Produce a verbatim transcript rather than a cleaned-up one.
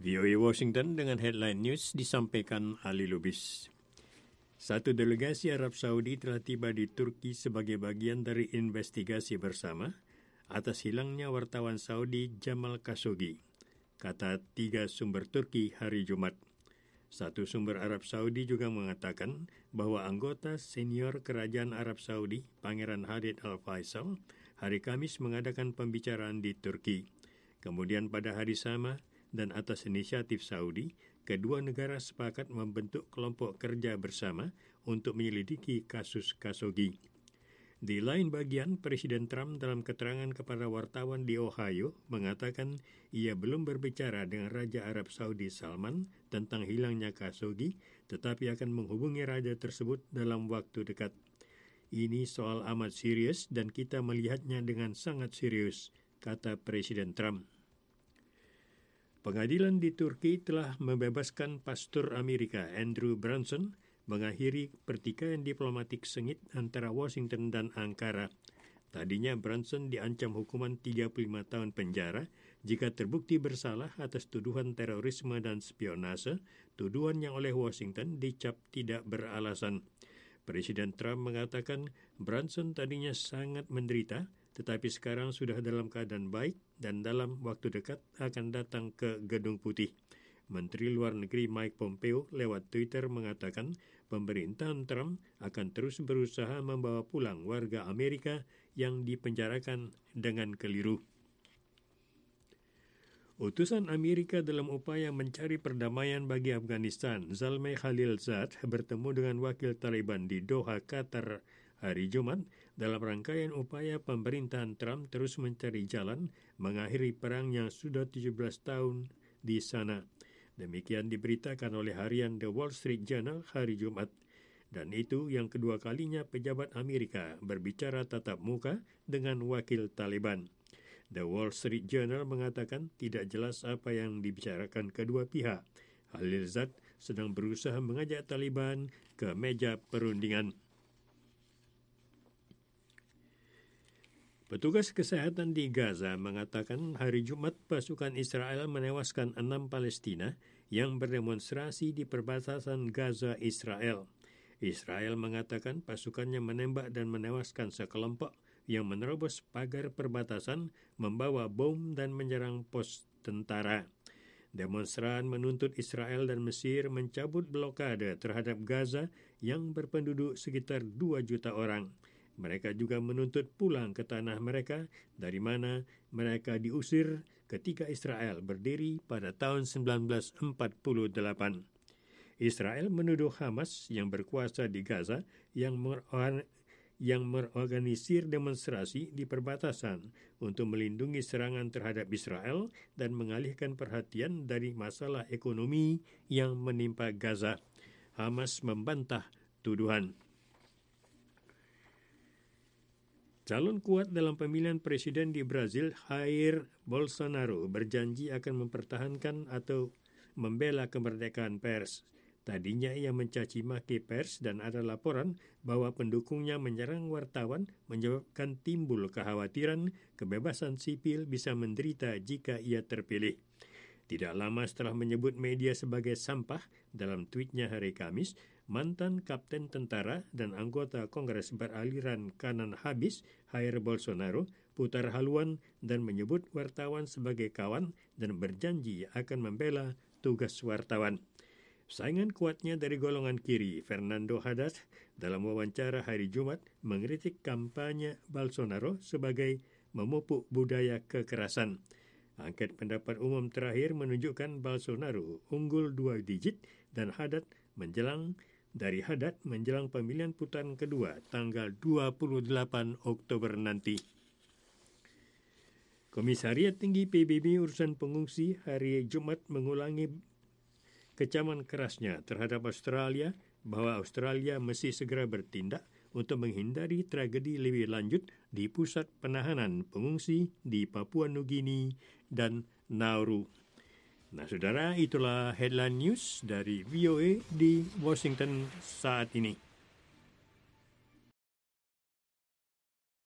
V O A Washington dengan headline news disampaikan Ali Lubis. Satu delegasi Arab Saudi telah tiba di Turki sebagai bagian dari investigasi bersama atas hilangnya wartawan Saudi Jamal Khashoggi, kata tiga sumber Turki hari Jumat. Satu sumber Arab Saudi juga mengatakan bahwa anggota senior Kerajaan Arab Saudi, Pangeran Khalid Al-Faisal, hari Kamis mengadakan pembicaraan di Turki. Kemudian pada hari sama, dan atas inisiatif Saudi, kedua negara sepakat membentuk kelompok kerja bersama untuk menyelidiki kasus Khashoggi. Di lain bagian, Presiden Trump dalam keterangan kepada wartawan di Ohio mengatakan ia belum berbicara dengan Raja Arab Saudi Salman tentang hilangnya Khashoggi, tetapi akan menghubungi raja tersebut dalam waktu dekat. Ini soal amat serius dan kita melihatnya dengan sangat serius, kata Presiden Trump. Pengadilan di Turki telah membebaskan pastor Amerika Andrew Brunson, mengakhiri pertikaian diplomatik sengit antara Washington dan Ankara. Tadinya Brunson diancam hukuman tiga puluh lima tahun penjara jika terbukti bersalah atas tuduhan terorisme dan spionase, tuduhan yang oleh Washington dicap tidak beralasan. Presiden Trump mengatakan Brunson tadinya sangat menderita, tetapi sekarang sudah dalam keadaan baik dan dalam waktu dekat akan datang ke Gedung Putih. Menteri Luar Negeri Mike Pompeo lewat Twitter mengatakan pemerintahan Trump akan terus berusaha membawa pulang warga Amerika yang dipenjarakan dengan keliru. Utusan Amerika dalam upaya mencari perdamaian bagi Afghanistan, Zalmay Khalilzad, bertemu dengan wakil Taliban di Doha, Qatar hari Jumat dalam rangkaian upaya pemerintahan Trump terus mencari jalan mengakhiri perang yang sudah tujuh belas tahun di sana. Demikian diberitakan oleh harian The Wall Street Journal hari Jumat. Dan itu yang kedua kalinya pejabat Amerika berbicara tatap muka dengan wakil Taliban. The Wall Street Journal mengatakan tidak jelas apa yang dibicarakan kedua pihak. Khalilzad sedang berusaha mengajak Taliban ke meja perundingan. Petugas kesehatan di Gaza mengatakan hari Jumat pasukan Israel menewaskan enam Palestina yang berdemonstrasi di perbatasan Gaza Israel. Israel mengatakan pasukannya menembak dan menewaskan sekelompok yang menerobos pagar perbatasan, membawa bom dan menyerang pos tentara. Demonstran menuntut Israel dan Mesir mencabut blokade terhadap Gaza yang berpenduduk sekitar dua juta orang. Mereka juga menuntut pulang ke tanah mereka dari mana mereka diusir ketika Israel berdiri pada tahun seribu sembilan ratus empat puluh delapan. Israel menuduh Hamas yang berkuasa di Gaza yang mer- yang merorganisir demonstrasi di perbatasan untuk melindungi serangan terhadap Israel dan mengalihkan perhatian dari masalah ekonomi yang menimpa Gaza. Hamas membantah tuduhan. Calon kuat dalam pemilihan presiden di Brazil, Jair Bolsonaro, berjanji akan mempertahankan atau membela kemerdekaan pers. Tadinya ia mencaci maki pers dan ada laporan bahwa pendukungnya menyerang wartawan menyebabkan timbul kekhawatiran kebebasan sipil bisa menderita jika ia terpilih. Tidak lama setelah menyebut media sebagai sampah dalam tweetnya hari Kamis, mantan kapten tentara dan anggota Kongres beraliran kanan habis, Jair Bolsonaro, putar haluan dan menyebut wartawan sebagai kawan dan berjanji akan membela tugas wartawan. Saingan kuatnya dari golongan kiri, Fernando Haddad, dalam wawancara hari Jumat mengkritik kampanye Bolsonaro sebagai memupuk budaya kekerasan. Angket pendapat umum terakhir menunjukkan Bolsonaro unggul dua digit dan Haddad menjelang dari Haddad menjelang pemilihan putaran kedua tanggal dua puluh delapan Oktober nanti. Komisariat Tinggi P B B Urusan Pengungsi hari Jumat mengulangi kecaman kerasnya terhadap Australia bahwa Australia mesti segera bertindak untuk menghindari tragedi lebih lanjut di pusat penahanan pengungsi di Papua Nugini dan Nauru. Nah, saudara, itulah headline news dari V O A di Washington saat ini.